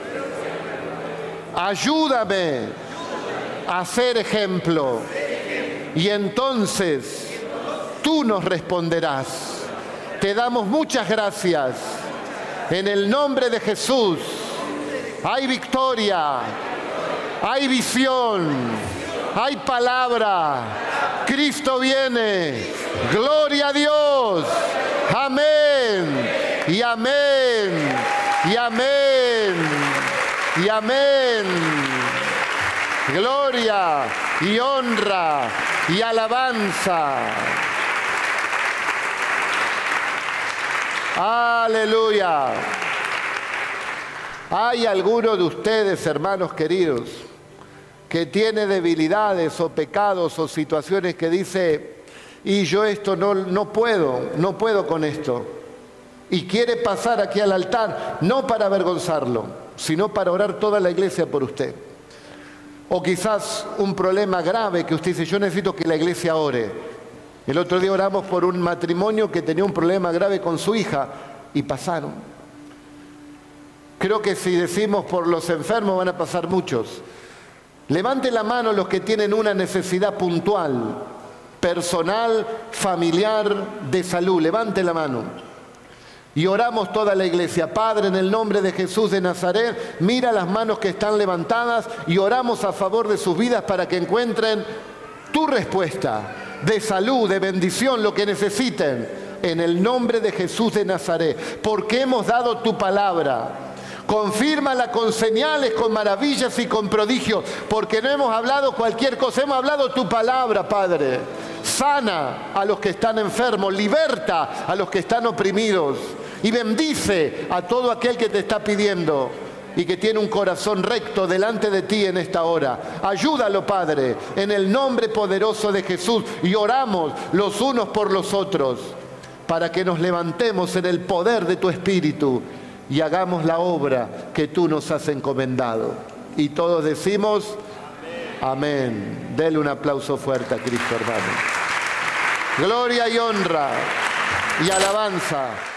Ayúdame a ser ejemplo. Y entonces tú nos responderás. Te damos muchas gracias. En el nombre de Jesús hay victoria, hay visión, hay palabra. Cristo viene. Gloria a Dios. Amén. Y amén. Y amén. Y amén. Gloria y honra y alabanza. Aleluya. Hay alguno de ustedes, hermanos queridos, que tiene debilidades o pecados o situaciones que dice, y yo esto no, no puedo, no puedo con esto. Y quiere pasar aquí al altar, no para avergonzarlo, sino para orar toda la iglesia por usted. O quizás un problema grave que usted dice, yo necesito que la iglesia ore. El otro día oramos por un matrimonio que tenía un problema grave con su hija y pasaron. Creo que si decimos por los enfermos van a pasar muchos. Levante la mano los que tienen una necesidad puntual, personal, familiar, de salud. Levante la mano. Y oramos toda la iglesia. Padre, en el nombre de Jesús de Nazaret, mira las manos que están levantadas y oramos a favor de sus vidas para que encuentren tu respuesta de salud, de bendición, lo que necesiten, en el nombre de Jesús de Nazaret, porque hemos dado tu palabra. Confírmala con señales, con maravillas y con prodigios, porque no hemos hablado cualquier cosa, hemos hablado tu palabra, Padre. Sana a los que están enfermos, liberta a los que están oprimidos y bendice a todo aquel que te está pidiendo y que tiene un corazón recto delante de ti en esta hora. Ayúdalo, Padre, en el nombre poderoso de Jesús, y oramos los unos por los otros para que nos levantemos en el poder de tu Espíritu y hagamos la obra que tú nos has encomendado. Y todos decimos amén. Dele un aplauso fuerte a Cristo, hermano. Gloria y honra y alabanza